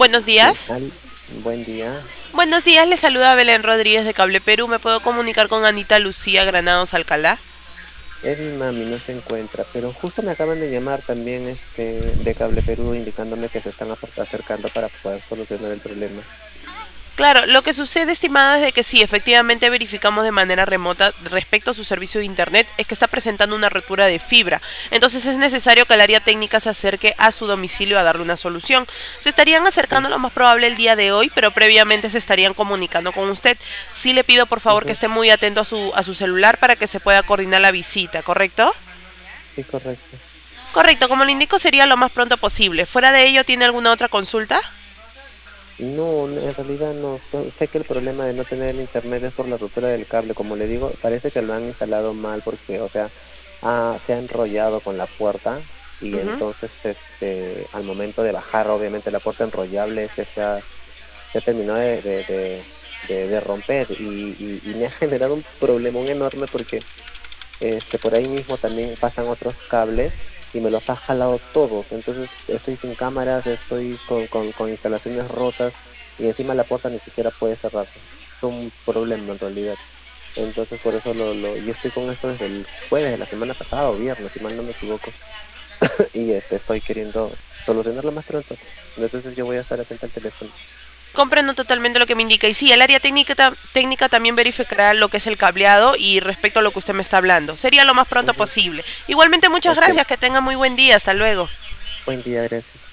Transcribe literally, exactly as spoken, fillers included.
Buenos ¿Qué días. tal? Buen día. Buenos días, le saluda Belén Rodríguez de Cable Perú. ¿Me puedo comunicar con Anita Lucía Granados Alcalá? Eddie Mami no se encuentra, pero justo me acaban de llamar también este de Cable Perú indicándome que se están apor- acercando para poder solucionar el problema. Claro, lo que sucede, estimada, es de que sí, efectivamente verificamos de manera remota respecto a su servicio de internet, es que está presentando una rotura de fibra. Entonces es necesario que el área técnica se acerque a su domicilio a darle una solución. Se estarían Sí. acercando lo más probable el día de hoy, pero previamente se estarían comunicando con usted. Sí le pido por favor que Ujú. esté muy atento a su, a su celular para que se pueda coordinar la visita, ¿correcto? Sí, correcto. Correcto, como le indico sería lo más pronto posible. Fuera de ello, ¿tiene alguna otra consulta? No, no, en realidad no. so- Sé que el problema de no tener el internet es por la ruptura del cable. Como le digo, parece que lo han instalado mal porque, o sea, ah, se ha enrollado con la puerta y Ujú. entonces, este, al momento de bajar, obviamente la puerta enrollable se, se ha se terminó de, de, de, de- de romper y, y- y me ha generado un problemón enorme porque este, por ahí mismo también pasan otros cables y me los ha jalado todos. Entonces estoy sin cámaras, estoy con, con, con instalaciones rotas y encima la puerta ni siquiera puede cerrarse. Es un problema en realidad. Entonces por eso lo, lo, yo estoy con esto desde el jueves de la semana pasada o viernes, si mal no me equivoco, y este, estoy queriendo solucionarlo más pronto. Entonces yo voy a estar atento al teléfono. Comprendo totalmente lo que me indica. Y sí, el área técnica, ta- técnica también verificará lo que es el cableado y respecto a lo que usted me está hablando. Sería lo más pronto Ujú. posible. Igualmente, muchas Ok. gracias. Que tenga muy buen día. Hasta luego. Buen día, gracias.